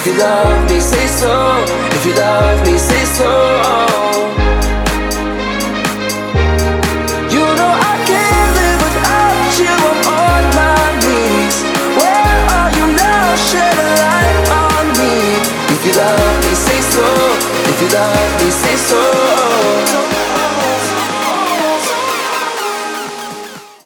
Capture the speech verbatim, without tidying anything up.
If you love me, say so. If you love me, say so. You know I can't live without you. I'm on my knees. Where are you now? Shed a light on me. If you love me, say so. If you love me, say so.